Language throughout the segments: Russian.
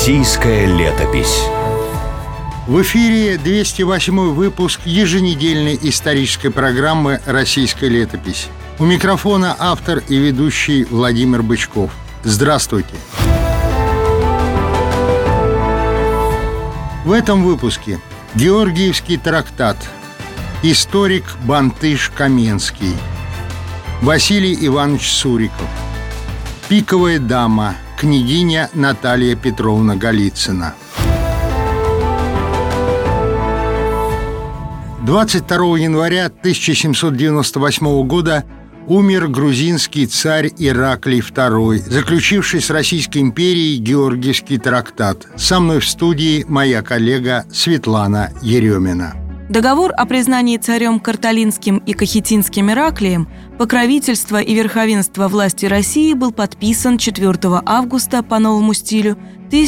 Российская летопись. В эфире 208 выпуск еженедельной исторической программы «Российская летопись». У микрофона автор и ведущий Владимир Бычков. Здравствуйте! В этом выпуске Георгиевский трактат, историк Бантыш Каменский, Василий Иванович Суриков, пиковая дама, княгиня Наталья Петровна Голицына. 22 января 1798 года умер грузинский царь Ираклий II, заключивший с Российской империей Георгиевский трактат. Со мной в студии моя коллега Светлана Еремина. Договор о признании царем Карталинским и Кахетинским Ираклием покровительство и верховенство власти России был подписан 4 августа по новому стилю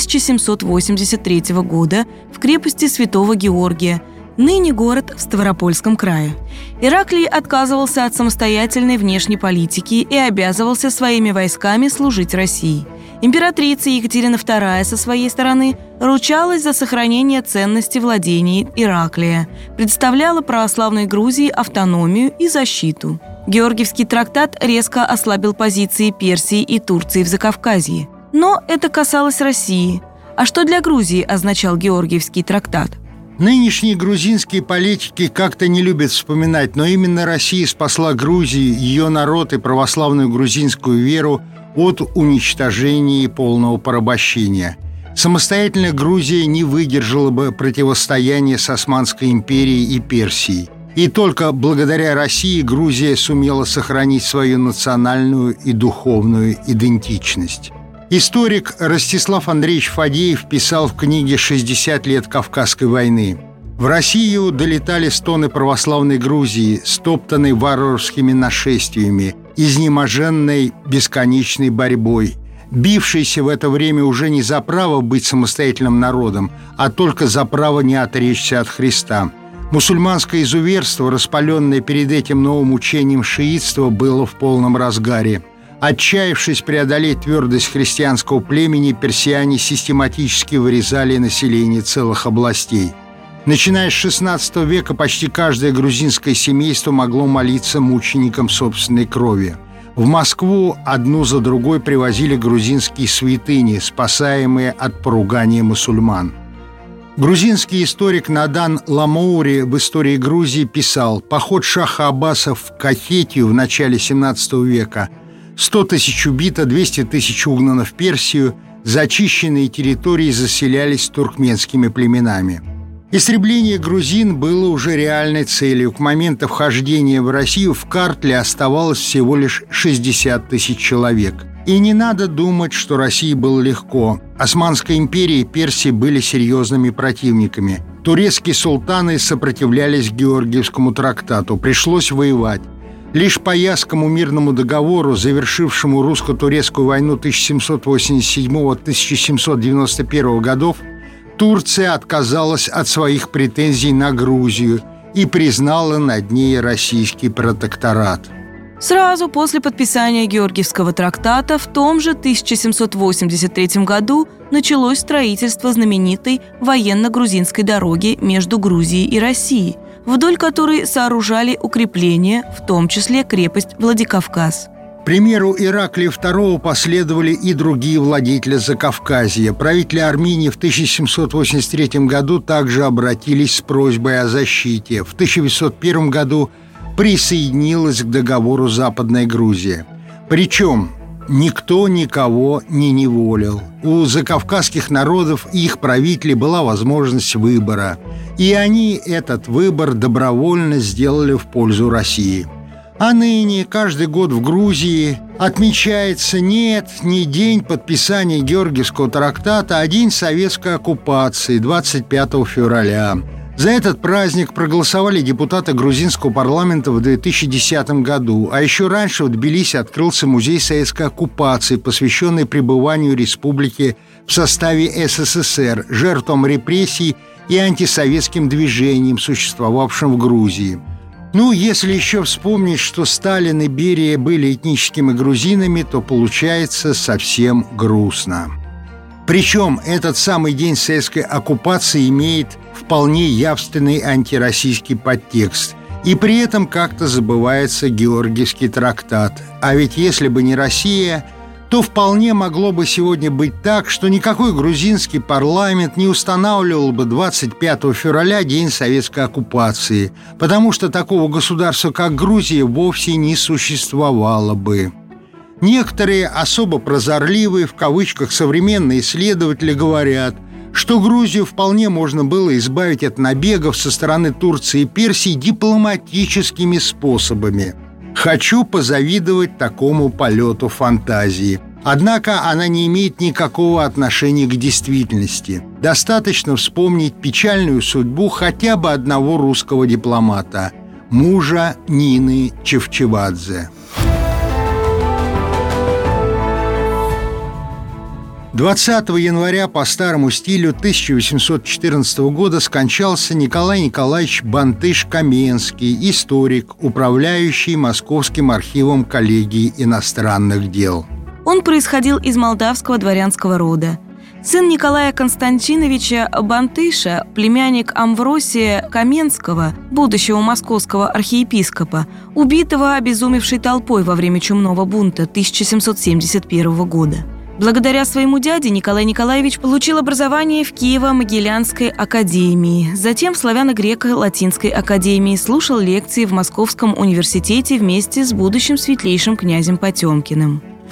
1783 года в крепости Святого Георгия, ныне город в Ставропольском крае. Ираклий отказывался от самостоятельной внешней политики и обязывался своими войсками служить России. Императрица Екатерина II со своей стороны ручалась за сохранение ценности владений Ираклия, представляла православной Грузии автономию и защиту. Георгиевский трактат резко ослабил позиции Персии и Турции в Закавказье. Но это касалось России. А что для Грузии означал Георгиевский трактат? Нынешние грузинские политики как-то не любят вспоминать, но именно Россия спасла Грузию, ее народ и православную грузинскую веру от уничтожения и полного порабощения. Самостоятельно Грузия не выдержала бы противостояния с Османской империей и Персией. И только благодаря России Грузия сумела сохранить свою национальную и духовную идентичность. Историк Ростислав Андреевич Фадеев писал в книге «60 лет Кавказской войны». В Россию долетали стоны православной Грузии, стоптанной варварскими нашествиями, изнеможенной бесконечной борьбой, бившейся в это время уже не за право быть самостоятельным народом, а только за право не отречься от Христа. Мусульманское изуверство, распаленное перед этим новым учением шиитства, было в полном разгаре. Отчаявшись преодолеть твердость христианского племени, персиане систематически вырезали население целых областей. Начиная с XVI века почти каждое грузинское семейство могло молиться мученикам собственной крови. В Москву одну за другой привозили грузинские святыни, спасаемые от поругания мусульман. Грузинский историк Надан Ламоури в «Истории Грузии» писал: «Поход шаха Аббаса в Кахетию в начале XVII века, 100 тысяч убито, 200 тысяч угнано в Персию, зачищенные территории заселялись туркменскими племенами». Истребление грузин было уже реальной целью. К моменту вхождения в Россию в Картле оставалось всего лишь 60 тысяч человек. И не надо думать, что России было легко. Османская империя и Персия были серьезными противниками. Турецкие султаны сопротивлялись Георгиевскому трактату. Пришлось воевать. Лишь по Ясскому мирному договору, завершившему русско-турецкую войну 1787-1791 годов, Турция отказалась от своих претензий на Грузию и признала над ней российский протекторат. Сразу после подписания Георгиевского трактата в том же 1783 году началось строительство знаменитой военно-грузинской дороги между Грузией и Россией, вдоль которой сооружали укрепления, в том числе крепость Владикавказ. К примеру Ираклия II последовали и другие владетели Закавказья. Правители Армении в 1783 году также обратились с просьбой о защите. В 1801 году присоединилась к договору Западная Грузия. Причем никто никого не неволил. У закавказских народов и их правителей была возможность выбора. И они этот выбор добровольно сделали в пользу России. А ныне каждый год в Грузии отмечается не день подписания Георгиевского трактата, а день советской оккупации 25 февраля. За этот праздник проголосовали депутаты грузинского парламента в 2010 году. А еще раньше в Тбилиси открылся музей советской оккупации, посвященный пребыванию республики в составе СССР, жертвам репрессий и антисоветским движениям, существовавшим в Грузии. Если еще вспомнить, что Сталин и Берия были этническими грузинами, то получается совсем грустно. Причем этот самый день советской оккупации имеет вполне явственный антироссийский подтекст. И при этом как-то забывается Георгиевский трактат. А ведь если бы не Россия, то вполне могло бы сегодня быть так, что никакой грузинский парламент не устанавливал бы 25 февраля день советской оккупации, потому что такого государства, как Грузия, вовсе не существовало бы. Некоторые особо прозорливые, в кавычках, современные исследователи говорят, что Грузию вполне можно было избавить от набегов со стороны Турции и Персии дипломатическими способами. Хочу позавидовать такому полету фантазии. Однако она не имеет никакого отношения к действительности. Достаточно вспомнить печальную судьбу хотя бы одного русского дипломата – мужа Нины Чевчевадзе. 20 января по старому стилю 1814 года скончался Николай Николаевич Бантыш-Каменский, историк, управляющий Московским архивом коллегии иностранных дел. Он происходил из молдавского дворянского рода. Сын Николая Константиновича Бантыша, племянник Амвросия Каменского, будущего московского архиепископа, убитого обезумевшей толпой во время чумного бунта 1771 года. Благодаря своему дяде Николай Николаевич получил образование в Киево-Могилянской академии, затем в Славяно-Греко-Латинской академии, слушал лекции в Московском университете вместе с будущим светлейшим князем Потемкиным. В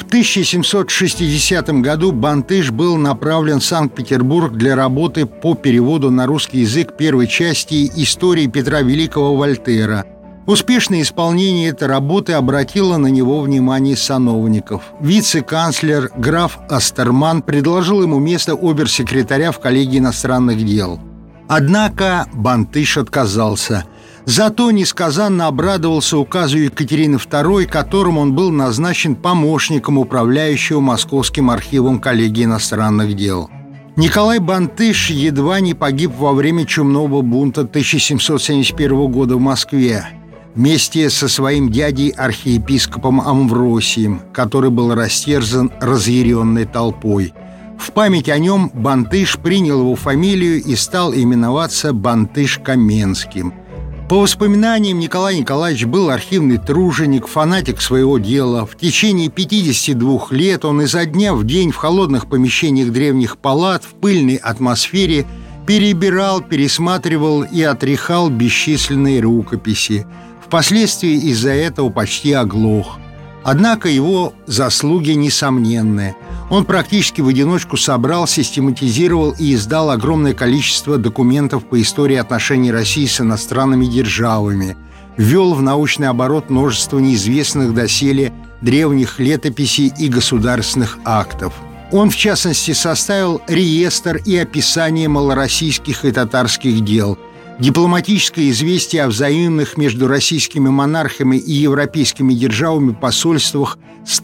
1760 году Бантыш был направлен в Санкт-Петербург для работы по переводу на русский язык первой части истории Петра Великого Вольтера. Успешное исполнение этой работы обратило на него внимание сановников. Вице-канцлер граф Астерман предложил ему место обер-секретаря в коллегии иностранных дел. Однако Бантыш отказался. Зато несказанно обрадовался указу Екатерины II, которым он был назначен помощником управляющего Московским архивом коллегии иностранных дел. Николай Бантыш едва не погиб во время чумного бунта 1771 года в Москве вместе со своим дядей архиепископом Амвросием, который был растерзан разъяренной толпой. В память о нем Бантыш принял его фамилию и стал именоваться Бантыш-Каменским. По воспоминаниям, Николай Николаевич был архивный труженик, фанатик своего дела. В течение 52 лет он изо дня в день в холодных помещениях древних палат, в пыльной атмосфере перебирал, пересматривал и отряхал бесчисленные рукописи. Впоследствии из-за этого почти оглох. Однако его заслуги несомненны. Он практически в одиночку собрал, систематизировал и издал огромное количество документов по истории отношений России с иностранными державами, ввел в научный оборот множество неизвестных доселе древних летописей и государственных актов. Он, в частности, составил реестр и описание малороссийских и татарских дел, дипломатическое известие о взаимных между российскими монархами и европейскими державами посольствах с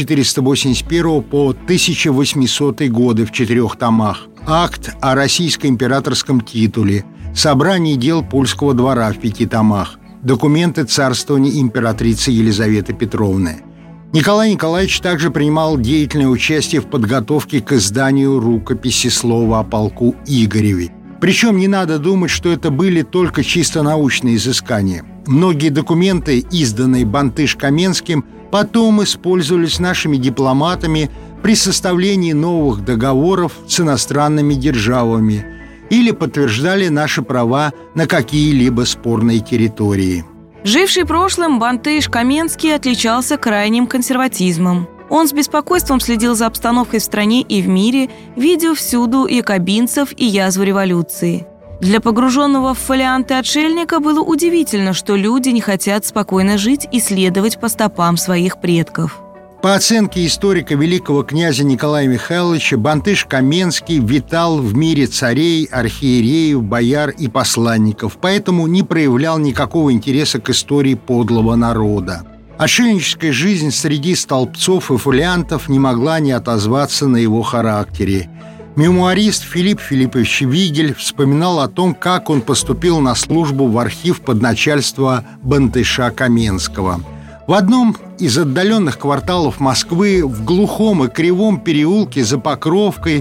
1481 по 1800 годы в 4 томах, акт о российско императорском титуле, собрание дел польского двора в 5 томах, документы царствования императрицы Елизаветы Петровны. Николай Николаевич также принимал деятельное участие в подготовке к изданию рукописи «Слово о полку Игореве». Причем не надо думать, что это были только чисто научные изыскания. Многие документы, изданные Бантыш-Каменским, потом использовались нашими дипломатами при составлении новых договоров с иностранными державами или подтверждали наши права на какие-либо спорные территории. Живший прошлым, Бантыш-Каменский отличался крайним консерватизмом. Он с беспокойством следил за обстановкой в стране и в мире, видя всюду якобинцев и язву революции. Для погруженного в фолианты отшельника было удивительно, что люди не хотят спокойно жить и следовать по стопам своих предков. По оценке историка великого князя Николая Михайловича, Бантыш-Каменский витал в мире царей, архиереев, бояр и посланников, поэтому не проявлял никакого интереса к истории подлого народа. Отшельническая жизнь среди столбцов и фолиантов не могла не отозваться на его характере. Мемуарист Филипп Филиппович Вигель вспоминал о том, как он поступил на службу в архив под начальство Бантыша Каменского. В одном из отдаленных кварталов Москвы, в глухом и кривом переулке за Покровкой,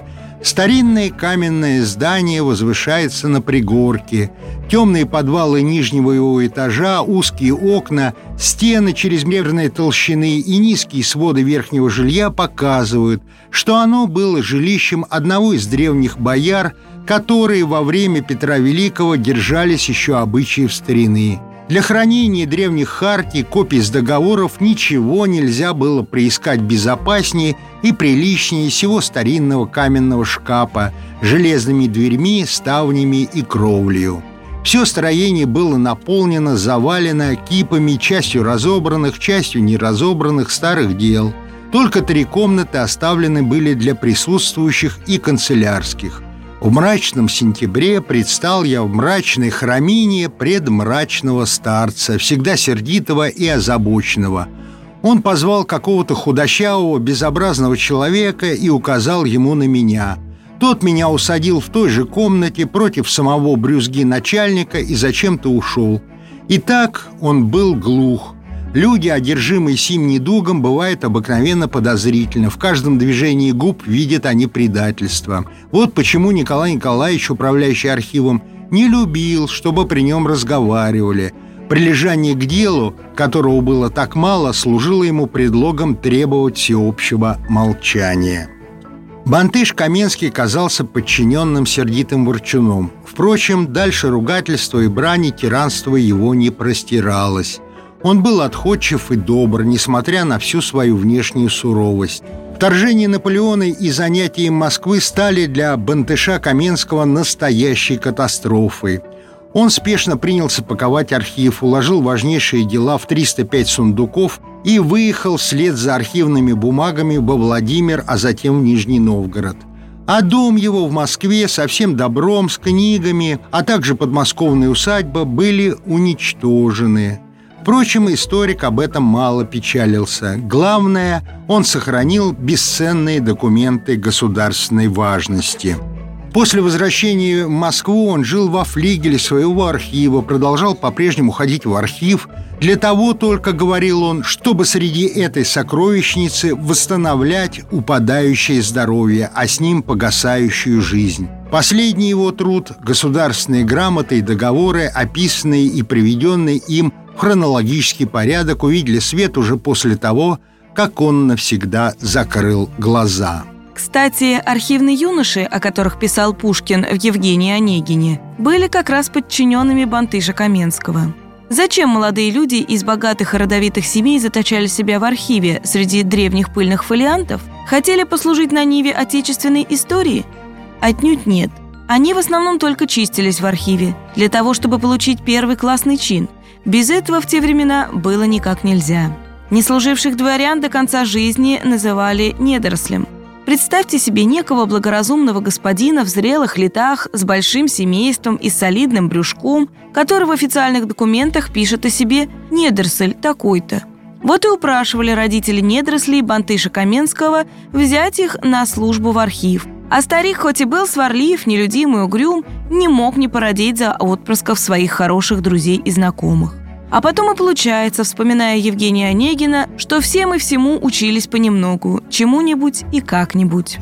Старинное каменное здание возвышается на пригорке. Темные подвалы нижнего его этажа, узкие окна, стены чрезмерной толщины и низкие своды верхнего жилья показывают, что оно было жилищем одного из древних бояр, которые во время Петра Великого держались еще обычаев старины. Для хранения древних хартий, копий с договоров ничего нельзя было приискать безопаснее и приличнее сего старинного каменного шкафа с железными дверьми, ставнями и кровлею. Все строение было наполнено, завалено кипами, частью разобранных, частью неразобранных старых дел. Только 3 комнаты оставлены были для присутствующих и канцелярских. В мрачном сентябре предстал я в мрачной храмине предмрачного старца, всегда сердитого и озабоченного. Он позвал какого-то худощавого, безобразного человека и указал ему на меня. Тот меня усадил в той же комнате против самого брюзги начальника и зачем-то ушел. Итак, он был глух. Люди, одержимые сим недугом, бывают обыкновенно подозрительны. В каждом движении губ видят они предательство. Вот почему Николай Николаевич, управляющий архивом, не любил, чтобы при нем разговаривали. Прилежание к делу, которого было так мало, служило ему предлогом требовать всеобщего молчания. Бантыш Каменский казался подчиненным сердитым ворчуном. Впрочем, дальше ругательства и брани тиранство его не простиралось. Он был отходчив и добр, несмотря на всю свою внешнюю суровость. Вторжение Наполеона и занятия им Москвы стали для Бантыша Каменского настоящей катастрофой. Он спешно принялся паковать архив, уложил важнейшие дела в 305 сундуков и выехал вслед за архивными бумагами во Владимир, а затем в Нижний Новгород. А дом его в Москве со всем добром, с книгами, а также подмосковная усадьба были уничтожены. Впрочем, историк об этом мало печалился. Главное, он сохранил бесценные документы государственной важности. После возвращения в Москву он жил во флигеле своего архива, продолжал по-прежнему ходить в архив. Для того только, говорил он, чтобы среди этой сокровищницы восстановлять упадающее здоровье, а с ним погасающую жизнь. Последний его труд – государственные грамоты и договоры, описанные и приведенные им в хронологический порядок, увидели свет уже после того, как он навсегда закрыл глаза. Кстати, архивные юноши, о которых писал Пушкин в «Евгении Онегине», были как раз подчиненными Бантыша Каменского. Зачем молодые люди из богатых и родовитых семей заточали себя в архиве среди древних пыльных фолиантов? Хотели послужить на ниве отечественной истории? Отнюдь нет. Они в основном только чистились в архиве, для того, чтобы получить первый классный чин. Без этого в те времена было никак нельзя. Неслуживших дворян до конца жизни называли недорослем. Представьте себе некого благоразумного господина в зрелых летах с большим семейством и солидным брюшком, который в официальных документах пишет о себе «недоросль такой-то». Вот и упрашивали родители недорослей Бантыша Каменского взять их на службу в архив. А старик, хоть и был сварлив, нелюдим и угрюм, не мог не породить за отпрысков своих хороших друзей и знакомых. А потом и получается, вспоминая Евгения Онегина, что все мы всему учились понемногу, чему-нибудь и как-нибудь.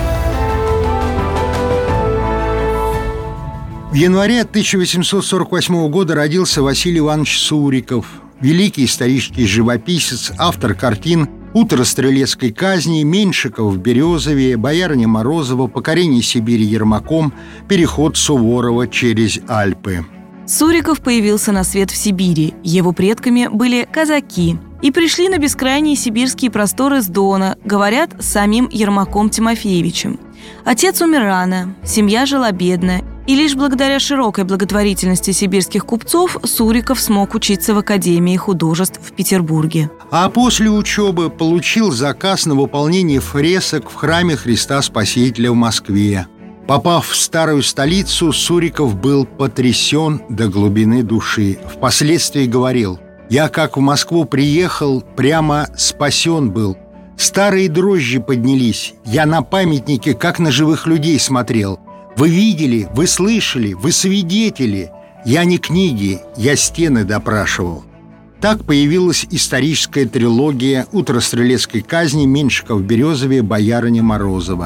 В январе 1848 года родился Василий Иванович Суриков, великий исторический живописец, автор картин «Утро стрелецкой казни», «Меньшиков в Березове», «Боярыня Морозова», «Покорение Сибири Ермаком», «Переход Суворова через Альпы». Суриков появился на свет в Сибири. Его предками были казаки. И пришли на бескрайние сибирские просторы с Дона, говорят, с самим Ермаком Тимофеевичем. Отец умер рано, семья жила бедно, и лишь благодаря широкой благотворительности сибирских купцов Суриков смог учиться в Академии художеств в Петербурге. А после учебы получил заказ на выполнение фресок в храме Христа Спасителя в Москве. Попав в старую столицу, Суриков был потрясен до глубины души. Впоследствии говорил: «Я, как в Москву приехал, прямо спасен был. Старые дрожжи поднялись. Я на памятники, как на живых людей смотрел. Вы видели, вы слышали, вы свидетели. Я не книги, я стены допрашивал». Так появилась историческая трилогия «Утро стрелецкой казни», «Меньшиков в Березове», «Боярыня Морозова».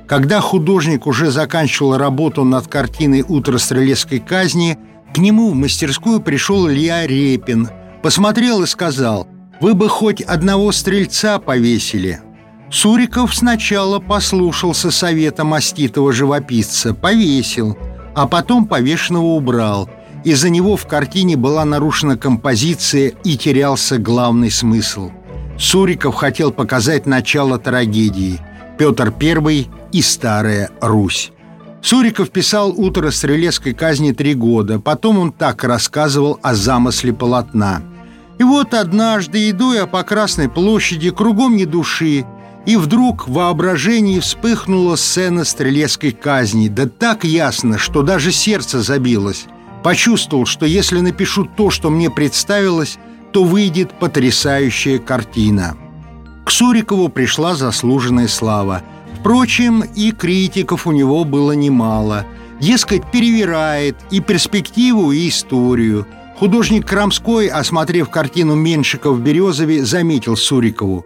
Когда художник уже заканчивал работу над картиной «Утро стрелецкой казни», к нему в мастерскую пришел Илья Репин, посмотрел и сказал: «Вы бы хоть одного стрельца повесили». Суриков сначала послушался совета маститого живописца, повесил, а потом повешенного убрал. Из-за него в картине была нарушена композиция и терялся главный смысл. Суриков хотел показать начало трагедии – Петр I и Старая Русь. Суриков писал «Утро стрелецкой казни» 3 года, потом он так рассказывал о замысле полотна. И вот однажды, иду я по Красной площади, кругом ни души, и вдруг в воображении вспыхнула сцена стрелецкой казни, да так ясно, что даже сердце забилось. Почувствовал, что если напишу то, что мне представилось, то выйдет потрясающая картина. К Сурикову пришла заслуженная слава. Впрочем, и критиков у него было немало. Дескать, перевирает и перспективу, и историю. Художник Крамской, осмотрев картину Меншиков в Березове, заметил Сурикову: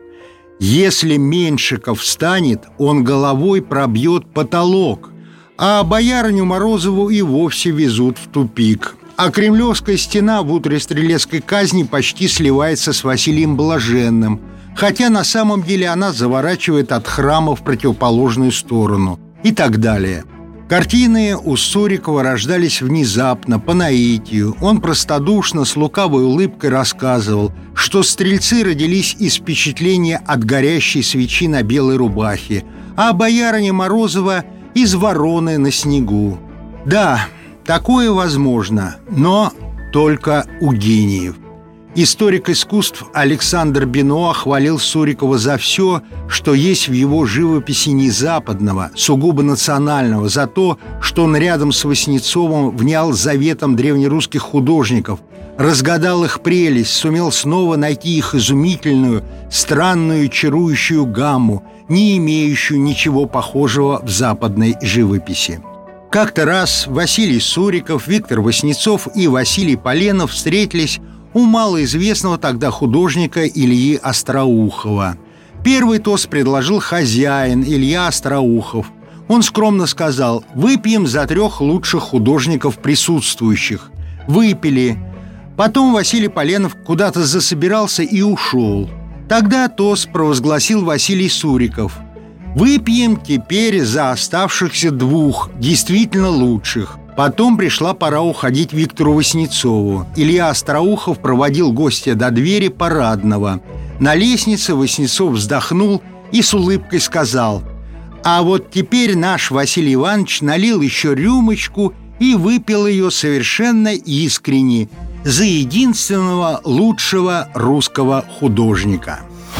«Если Меншиков встанет, он головой пробьет потолок, а боярыню Морозову и вовсе везут в тупик. А Кремлевская стена в «Утре стрелецкой казни» почти сливается с Василием Блаженным, хотя на самом деле она заворачивает от храма в противоположную сторону» и так далее. Картины у Сурикова рождались внезапно, по наитию. Он простодушно, с лукавой улыбкой рассказывал, что стрельцы родились из впечатления от горящей свечи на белой рубахе, а боярыня Морозова – из вороны на снегу. Да, такое возможно, но только у гениев. Историк искусств Александр Бенуа хвалил Сурикова за все, что есть в его живописи не западного, сугубо национального, за то, что он рядом с Васнецовым внял заветам древнерусских художников, разгадал их прелесть, сумел снова найти их изумительную, странную, чарующую гамму, не имеющую ничего похожего в западной живописи. Как-то раз Василий Суриков, Виктор Васнецов и Василий Поленов встретились у малоизвестного тогда художника Ильи Остроухова. Первый тост предложил хозяин Илья Остроухов. Он скромно сказал: «Выпьем за 3 лучших художников присутствующих». Выпили. Потом Василий Поленов куда-то засобирался и ушел. Тогда тост провозгласил Василий Суриков: «Выпьем теперь за оставшихся 2 действительно лучших». Потом пришла пора уходить Виктору Васнецову. Илья Остроухов проводил гостя до двери парадного. На лестнице Васнецов вздохнул и с улыбкой сказал: «А вот теперь наш Василий Иванович налил еще рюмочку и выпил ее совершенно искренне за единственного лучшего русского художника».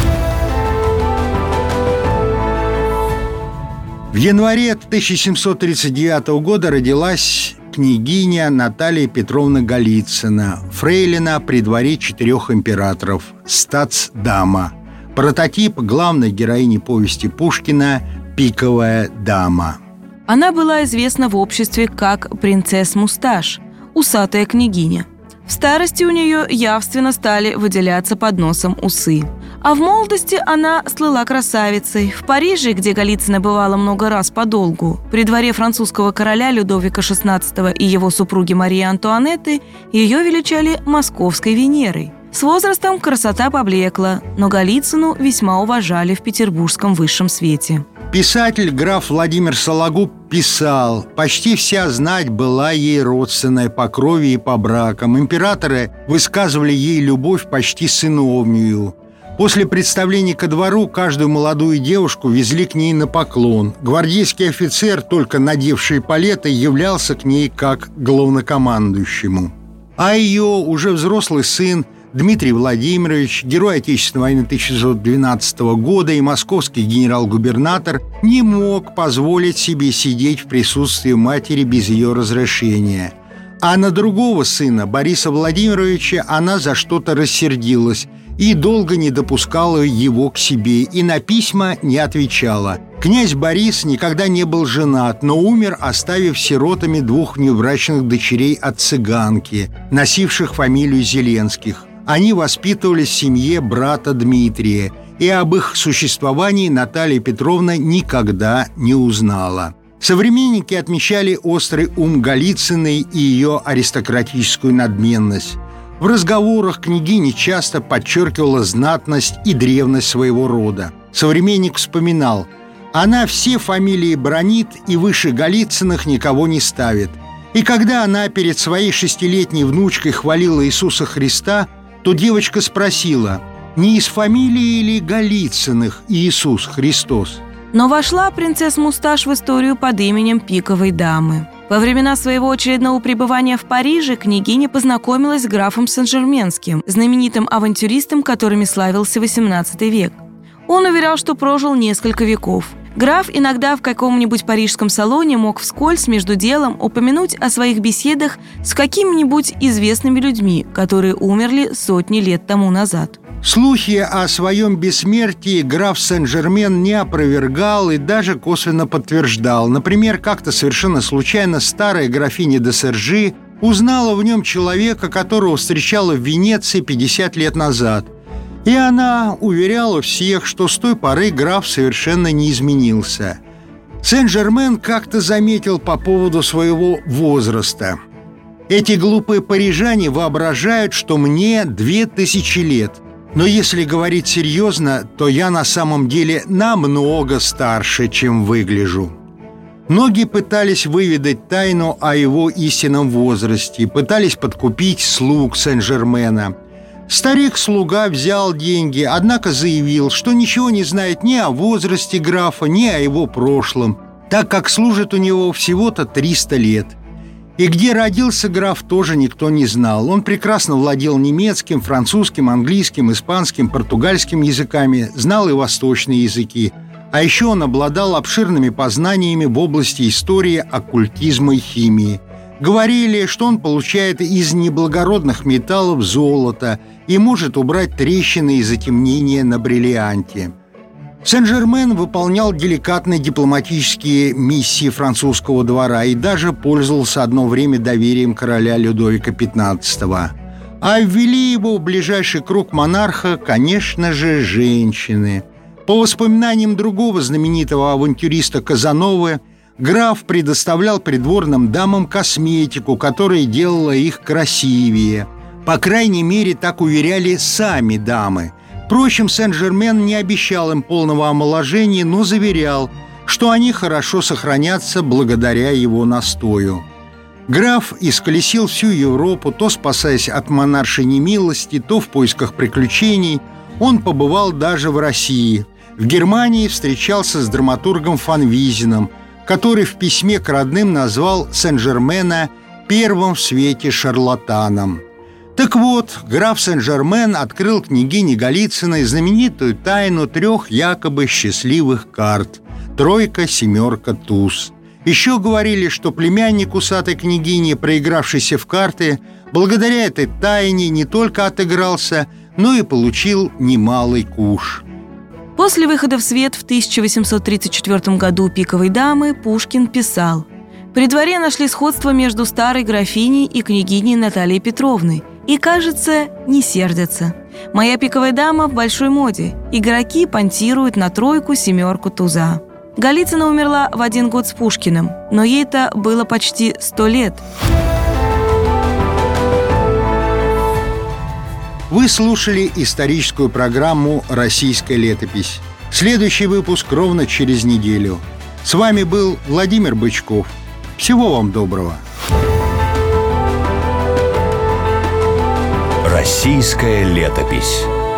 В январе 1739 года родилась княгиня Наталья Петровна Голицына, фрейлина при дворе 4 императоров, статсдама, прототип главной героини повести Пушкина «Пиковая дама». Она была известна в обществе как принцесс-мусташ, усатая княгиня. В старости у нее явственно стали выделяться под носом усы. А в молодости она слыла красавицей. В Париже, где Голицына бывала много раз подолгу, при дворе французского короля Людовика XVI и его супруги Марии Антуанетты, ее величали московской Венерой. С возрастом красота поблекла, но Голицыну весьма уважали в петербургском высшем свете. Писатель граф Владимир Сологуб писал: «Почти вся знать была ей родственная по крови и по бракам. Императоры высказывали ей любовь почти сыновнюю. После представления ко двору каждую молодую девушку везли к ней на поклон. Гвардейский офицер, только надевший эполеты, являлся к ней как к главнокомандующему. А ее уже взрослый сын Дмитрий Владимирович, герой Отечественной войны 1912 года и московский генерал-губернатор, не мог позволить себе сидеть в присутствии матери без ее разрешения. А на другого сына, Бориса Владимировича, она за что-то рассердилась и долго не допускала его к себе, и на письма не отвечала. Князь Борис никогда не был женат, но умер, оставив сиротами 2 внебрачных дочерей от цыганки, носивших фамилию Зеленских. Они воспитывались в семье брата Дмитрия, и об их существовании Наталья Петровна никогда не узнала. Современники отмечали острый ум Голицыной и ее аристократическую надменность. В разговорах княгиня часто подчеркивала знатность и древность своего рода. Современник вспоминал: «Она все фамилии бранит и выше Голицыных никого не ставит». И когда она перед своей 6-летней внучкой хвалила Иисуса Христа, то девочка спросила: «Не из фамилии ли Голицыных Иисус Христос?» Но вошла принцесса Мусташ в историю под именем Пиковой дамы. Во времена своего очередного пребывания в Париже княгиня познакомилась с графом Сен-Жерменским, знаменитым авантюристом, которыми славился XVIII век. Он уверял, что прожил несколько веков. Граф иногда в каком-нибудь парижском салоне мог вскользь между делом упомянуть о своих беседах с какими-нибудь известными людьми, которые умерли сотни лет тому назад. Слухи о своем бессмертии граф Сен-Жермен не опровергал и даже косвенно подтверждал. Например, как-то совершенно случайно старая графиня де Сержи узнала в нем человека, которого встречала в Венеции 50 лет назад. И она уверяла всех, что с той поры граф совершенно не изменился. Сен-Жермен как-то заметил по поводу своего возраста: «Эти глупые парижане воображают, что мне 2000 лет. Но если говорить серьезно, то я на самом деле намного старше, чем выгляжу». Многие пытались выведать тайну о его истинном возрасте, пытались подкупить слуг Сен-Жермена. Старик-слуга взял деньги, однако заявил, что ничего не знает ни о возрасте графа, ни о его прошлом, так как служит у него всего-то 300 лет. И где родился граф, тоже никто не знал. Он прекрасно владел немецким, французским, английским, испанским, португальским языками, знал и восточные языки. А еще он обладал обширными познаниями в области истории, оккультизма и химии. Говорили, что он получает из неблагородных металлов золото и может убрать трещины и затемнения на бриллианте. Сен-Жермен выполнял деликатные дипломатические миссии французского двора и даже пользовался одно время доверием короля Людовика XV. А ввели его в ближайший круг монарха, конечно же, женщины. По воспоминаниям другого знаменитого авантюриста Казановы, граф предоставлял придворным дамам косметику, которая делала их красивее. По крайней мере, так уверяли сами дамы. Впрочем, Сен-Жермен не обещал им полного омоложения, но заверял, что они хорошо сохранятся благодаря его настою. Граф исколесил всю Европу, то спасаясь от монаршей немилости, то в поисках приключений. Он побывал даже в России. В Германии встречался с драматургом фон Визином, который в письме к родным назвал Сен-Жермена первым в свете шарлатаном. Так вот, граф Сен-Жермен открыл княгине Голицыной знаменитую тайну 3 якобы счастливых карт: тройка, семерка, туз. Еще говорили, что племянник усатой княгини, проигравшийся в карты, благодаря этой тайне не только отыгрался, но и получил немалый куш. После выхода в свет в 1834 году «Пиковой дамы» Пушкин писал: «При дворе нашли сходство между старой графиней и княгиней Натальей Петровной, и, кажется, не сердятся. Моя пиковая дама в большой моде. Игроки понтируют на тройку, семерку, туза». Голицына умерла в один год с Пушкиным, но ей-то было почти 100 лет. Вы слушали историческую программу «Российская летопись». Следующий выпуск ровно через неделю. С вами был Владимир Бычков. Всего вам доброго. Российская летопись.